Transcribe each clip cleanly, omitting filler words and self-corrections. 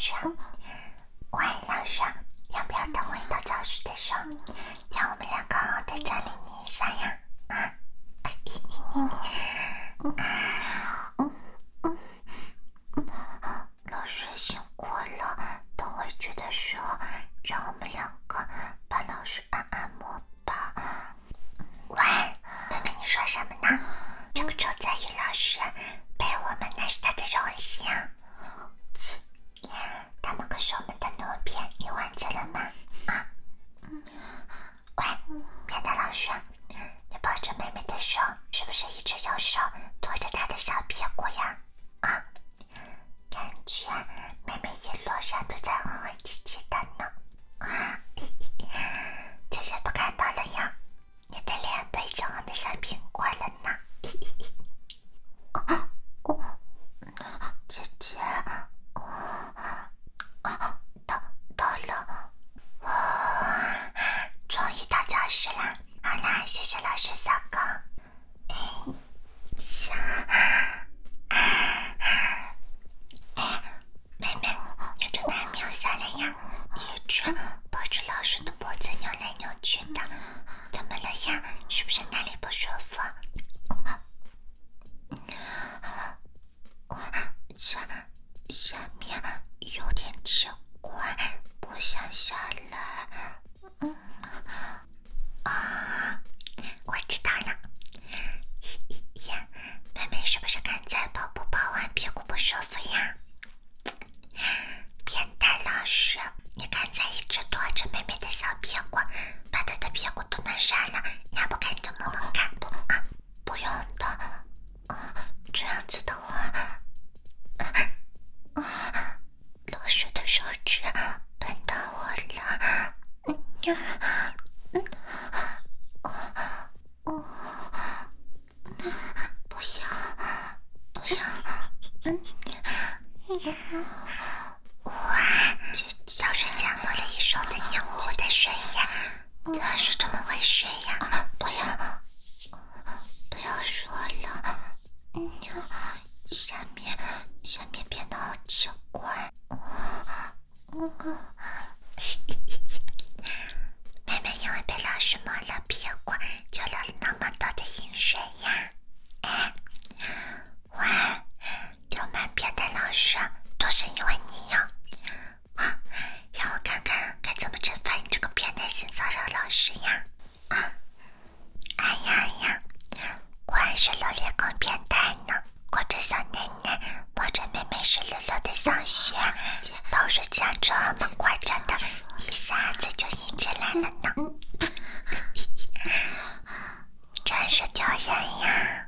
师，喂，老师，要不要等回到教室的时候，让我们两个好好的再理你一下呀？老师辛苦了，等回去的时候，让我们两个帮老师按摩吧。喂，妹妹，你说什么呢？这个周在宇老师陪我们那是他的荣幸。他们可是我们的奴婢，你忘记了吗？喂，变态老师，你抱着妹妹的手，是不是一直用手托着她的小屁股呀？感觉妹妹一路上都在哼哼唧唧的呢。这些都看到了呀，你的脸都已经红得像苹果了呢。姐姐，到了，终于到教室了。好啦，谢谢老师小狗。行。妹妹，你怎么还没有下来呀？一直抱着老师的脖子扭来扭去的，怎么了呀？是不是哪里不舒服？下面有点奇怪，不想下来。我知道了。妹妹是不是刚才跑步跑完屁股不舒服呀？变态老师，你刚才一直拖着妹妹的小屁股，把她的屁股都弄伤了，你还不赶紧摸摸看？不用的。这样子的话，老师的手指碰到我了。不要。老师降落了一手的黏糊糊的水呀，这是怎么回事呀？不要说了。下面变得好奇怪。妹妹因为被老师摸了屁股，就流了那么多的饮水呀。喂，流满变态老师，都是因为你呀。让我看看该怎么惩罚你这个变态性骚扰老师呀。哎呀，果然是萝莉控变态呢，裹着小内内，摸着妹妹湿漉漉的小穴，老师竟然这么夸张的一下子就引进来了呢。真是丢人呀。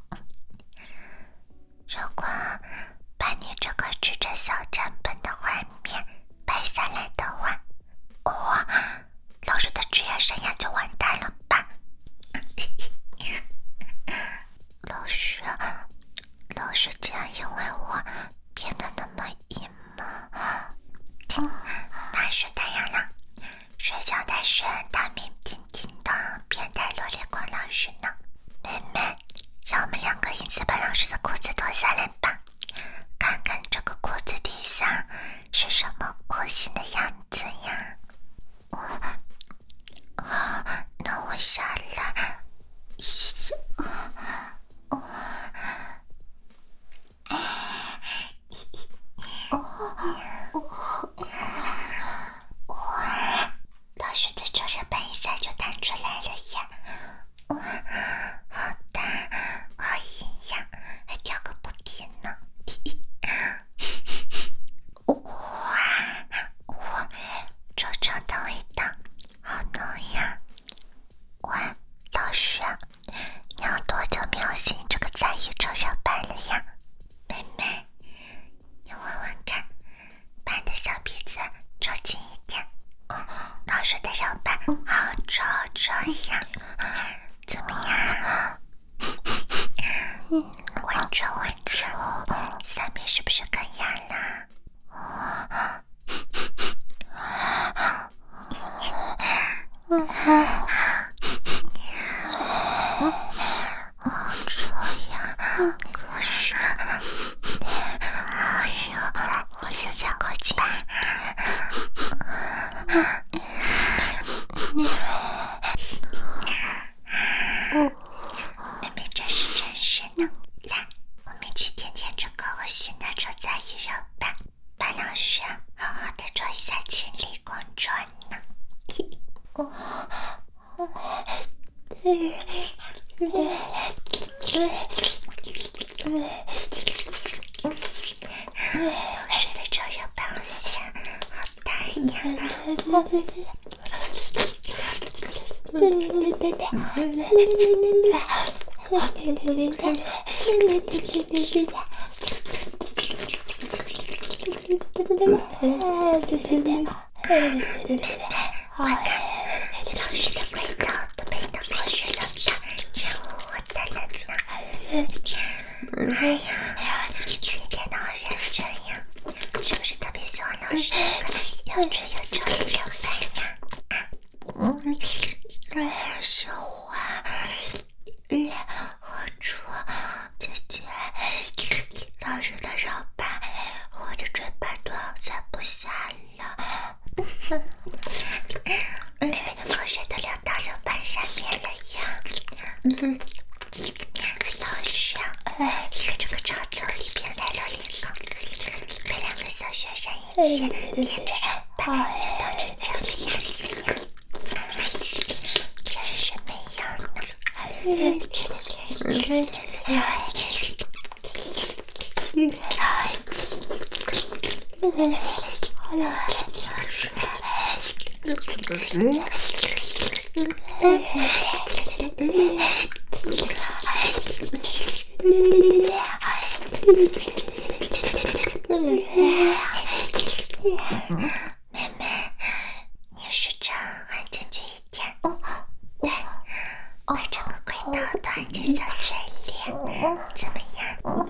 如果把你这个指着小账本的画面拍下来的话，老师的职业生涯就完蛋了吧。老师竟然因为我变得那么硬吗？那是当然了，谁叫他是大名鼎鼎的变态萝莉控老师呢？妹妹，让我们两个一起把老师的裤子脱下来吧，看看这个裤子底下是什么酷刑的样子呀。那我下来。老师的手指板一下就弹出来了呀。好大，好硬呀，还跳个不停呢。 妹妹真是呢。来，我们一起舔舔这个恶心的臭甲鱼肉吧。白老师，好好的做一下清理工作呢。流水的臭肉螃蟹，好大呀！快看，老师的轨道都被你的口水弄得黏糊糊的了呢。哎呀，你天哪，好认真呀！是不是特别喜欢老师这个又直又臭的手法呀？是我，我主姐姐，老师的手把，我的嘴巴都要塞不下了。妹妹的口水都流到肉板上面了呀！老师啊，一个这个沼泽里边来了一个，被2个小学生一起舔着肉板，就当成这个样子呀！真是没样呢。妹妹，你试着按进去一点，对，把整个轨道都按进小水里，怎么样？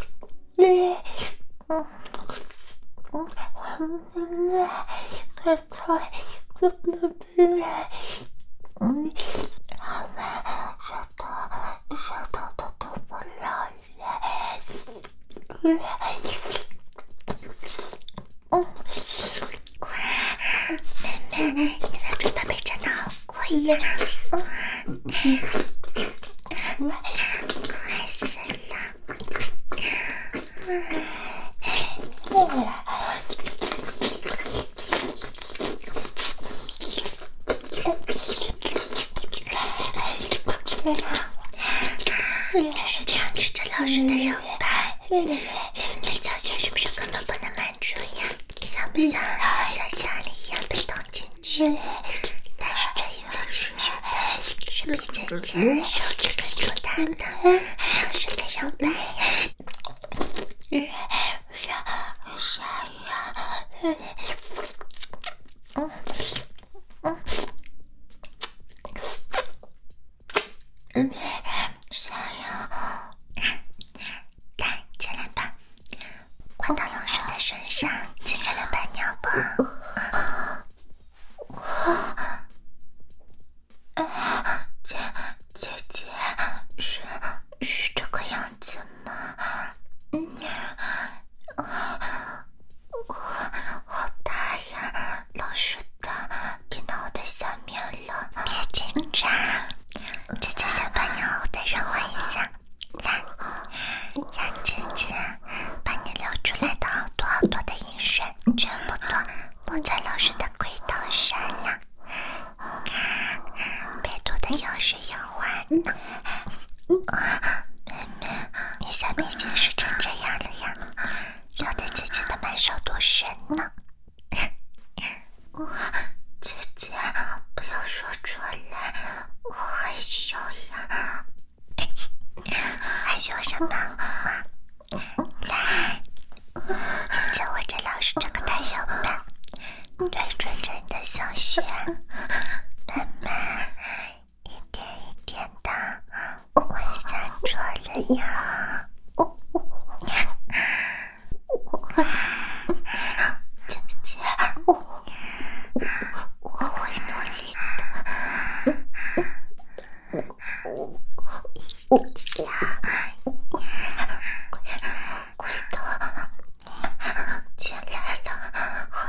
好吧，舌头都动不了了。妹妹，你的嘴巴被整得好过瘾，快死了！这是这样吃着老师的肉吧？你的小穴是不是根本不能满足呀？想不想像在家里一样被捅进去？但是这一次进去的是比姐姐手指更粗大的老师的肉吧呀？啥呀？啥呀？来，进来吧，快到老师的身上，接着来把尿吧。姐姐，是这个样子吗？好大呀！老师的听到我的下面了，别紧张，姐姐先把尿再让我一下，来，让姐姐把你流出来的好多好多的饮水全部都抹在老师的轨道上了，看，别涂的又湿又滑呢。妹妹，你下面已经湿成这样了呀，热的姐姐的满手都是呢。姐姐，不要说出来，我害羞呀。害羞什么？来，就握着老师这个大手吧，对准着你的小穴，慢慢一点一点的往下做了呀。姐姐，我会努力的。轨道进来了，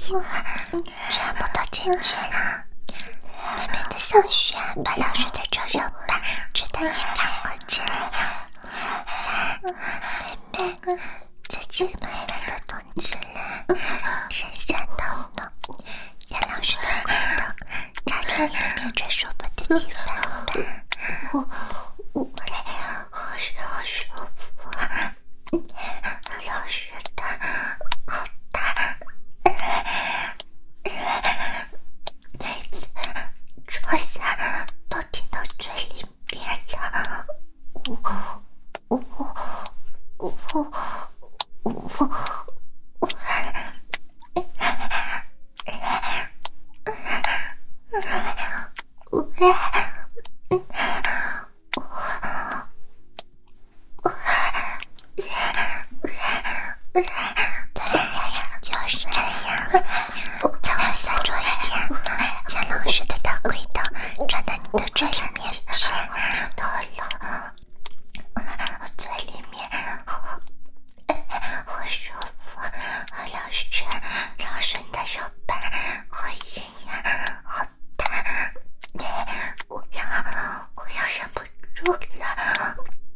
情全部都进去了。妹妹的小穴把老师的这肉棒吃得一干二净了。妹妹自己慢慢的动起来，上下抖动，让老师的龟头插着你的面垂舒服的地方吧。好舒服，老师的好大，每次戳下都听到嘴里面了。就是这样，再往下戳一点，让老师的大龟头钻到你的嘴里面去。到了，嘴里面好舒服，老师你的肉棒好硬呀，好大，我要忍不住了。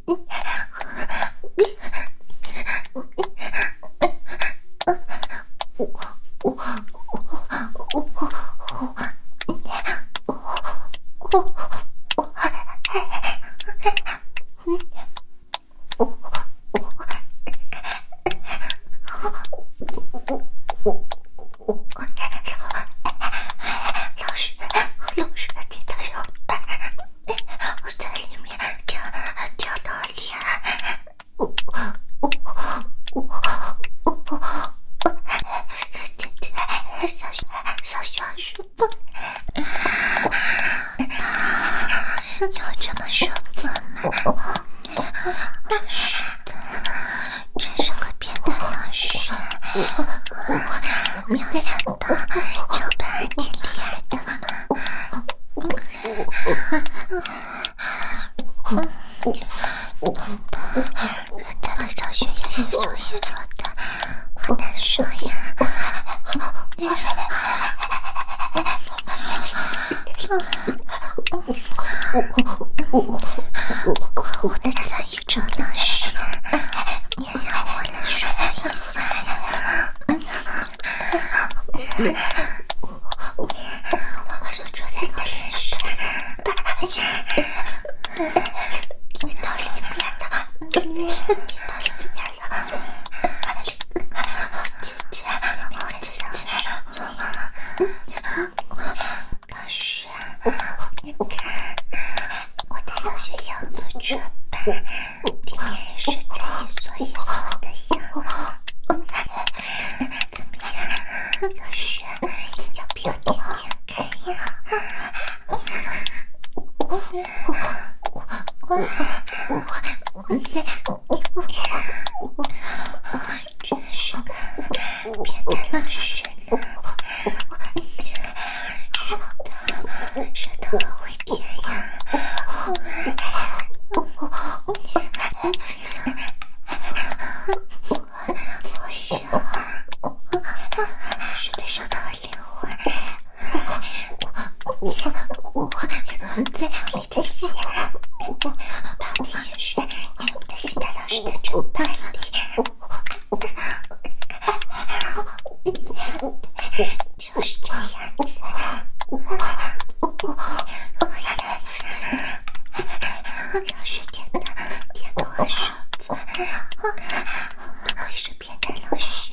老师的这个肉棒，我在里面跳到脸，小熊舒服，有这么舒服吗？是的，真是个变态老师，没有想到肉棒还挺厉害的嘛。这个小穴有一搓一搓的，好难受呀。我的小宇宙老师，你让我来说一下呀。我想坐在你的脸上，你到里面了，你到里面了，姐姐，老师，你看我的小穴有多准吧？里面也是在一缩一缩的呀。怎么样，老师，要不要天天看呀？真是个变态老师呢，舌头会甜呀。是的，舌头很灵活，再用力的吸，把我的饮水全部的吸到老师的嘴巴里。就是这样子，老师甜的我舒服，不愧是变态老师。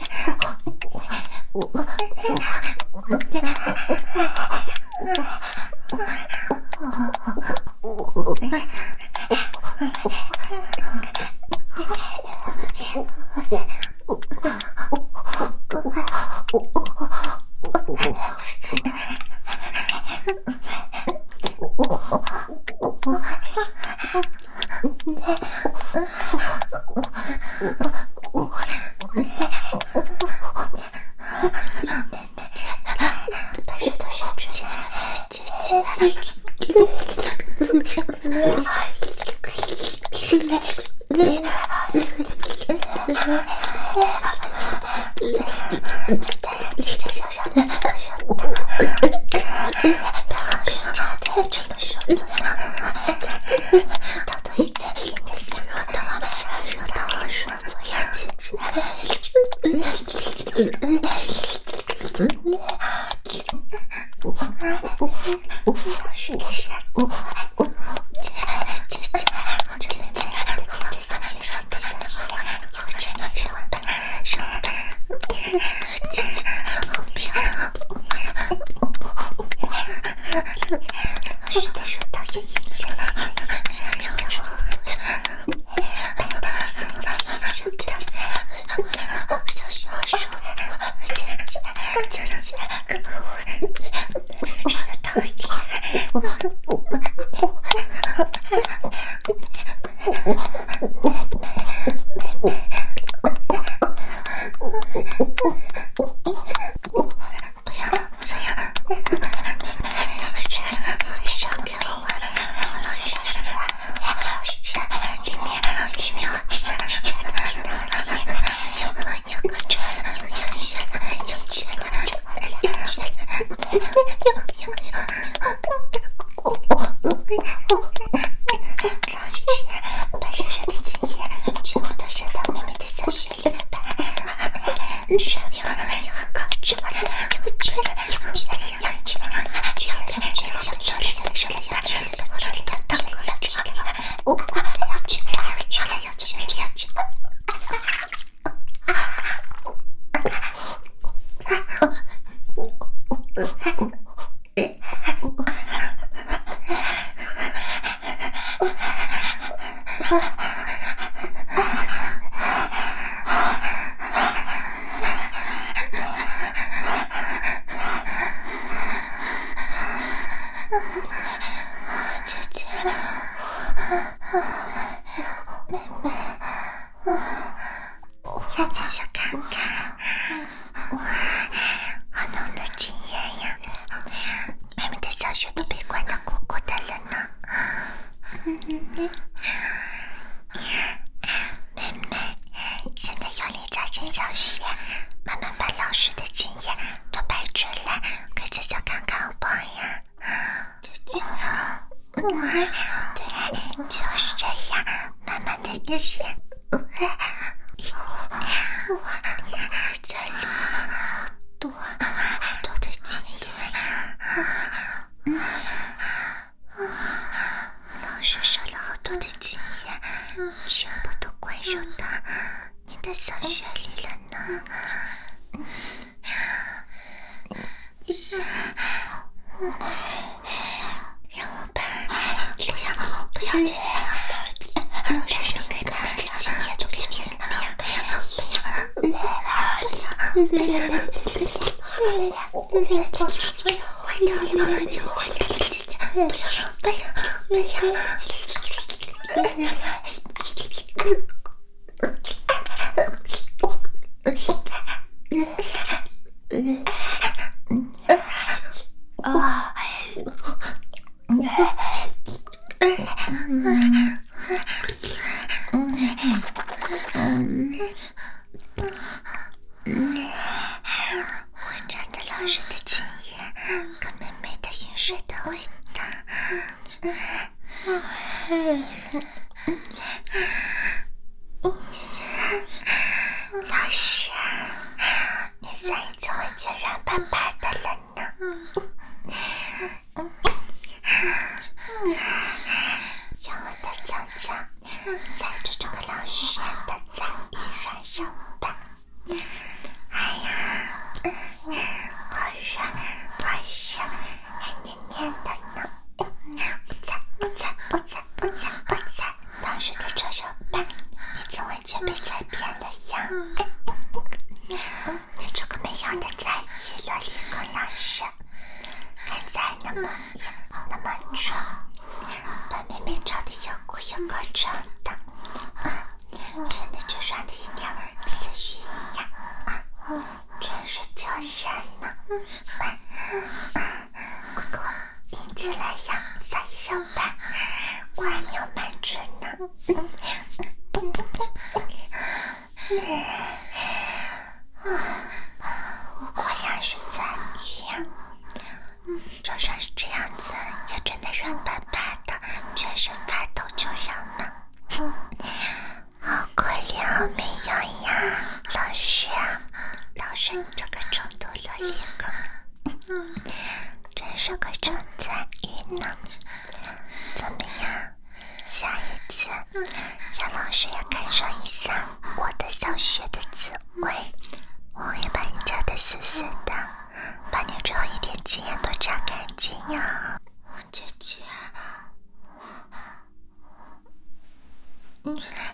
把舌头伸出去，再让让姐姐看看，哇，好浓的经验呀！妹妹的小穴都被灌得鼓鼓的了呢。妹妹，现在用力加紧小穴，慢慢把老师的经验都摆出来，给姐姐看看好不好呀？姐姐，对，就是这样，慢慢的挤。这里好多的经验，老师说了好多的经验，全部都灌入到你的小穴里了呢。让我把不要这些老师说给的每个经验都给骗了，混战的老师的经验跟妹妹的饮水的味道。老师，你下一次会觉软巴巴的了呢。让我的脚脚踩着这个老师的脚一软软吧。哎呀，好软，还黏黏的呢。不踩，老师的扯手吧，你怎完全被踩偏了呀？你这个没用的才艺萝莉控老师，刚才那么丑，把妹妹吵得又哭又够丑的，现在就软的一条死鱼一样，真是丢人呢。快硬起来呀，小鱼肉吧，我还没有满足呢。果然是在鱼呀，就算是这样子，也真的软巴巴的，全身发抖就痒呢。好可怜，好没用呀，老师啊，老师你这个重度萝莉控，真是个重灾鱼呢。怎么样？下一次让老师也感受一下我的小穴的滋味，我会把你夹得死死的，把你最后一点经验都榨干净呀。姐姐，